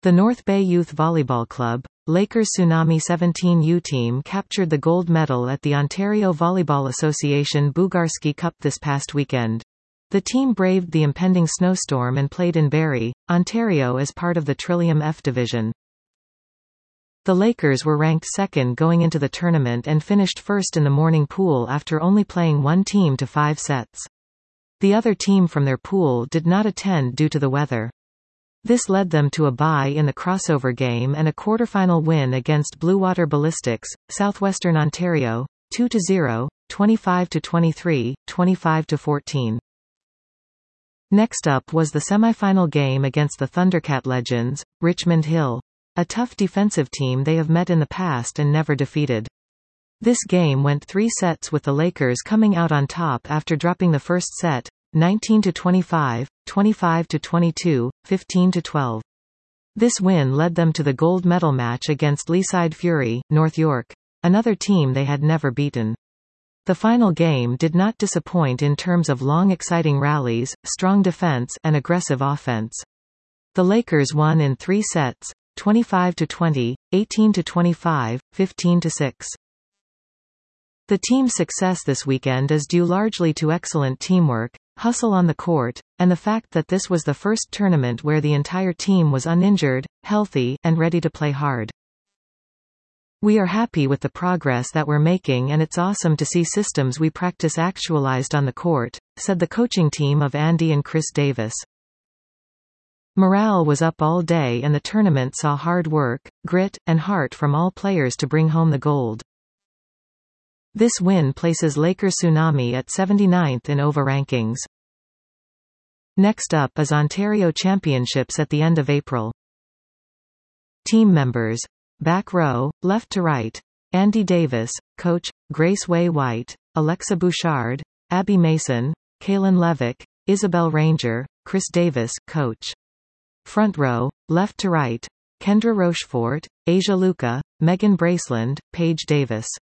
The North Bay Youth Volleyball Club, Lakers Tsunami 17U team captured the gold medal at the Ontario Volleyball Association Bugarski Cup this past weekend. The team braved the impending snowstorm and played in Barrie, Ontario as part of the Trillium F Division. The Lakers were ranked second going into the tournament and finished first in the morning pool after only playing one team to 5 sets. The other team from their pool did not attend due to the weather. This led them to a bye in the crossover game and a quarterfinal win against Bluewater Ballistics, Southwestern Ontario, 2-0, 25-23, 25-14. Next up was the semifinal game against the Thundercat legends, Richmond Hill, a tough defensive team they have met in the past and never defeated. This game went 3 sets with the Lakers coming out on top after dropping the first set, 19-25, 25-22, 15-12. This win led them to the gold medal match against Leaside Fury, North York, another team they had never beaten. The final game did not disappoint in terms of long exciting rallies, strong defense, and aggressive offense. The Lakers won in 3 sets, 25-20, 18-25, 15-6. The team's success this weekend is due largely to excellent teamwork, hustle on the court, and the fact that this was the first tournament where the entire team was uninjured, healthy, and ready to play hard. We are happy with the progress that we're making, and it's awesome to see systems we practice actualized on the court, said the coaching team of Andy and Chris Davis. Morale was up all day and the tournament saw hard work, grit, and heart from all players to bring home the gold. This win places Lakers Tsunami at 79th in OVA rankings. Next up is Ontario Championships at the end of April. Team members. Back row, left to right. Andy Davis, coach, Grace Way White, Alexa Bouchard, Abby Mason, Kaylin Levick, Isabel Ranger, Chris Davis, coach. Front row, left to right. Kendra Rochefort, Asia Luca, Megan Braceland, Paige Davis.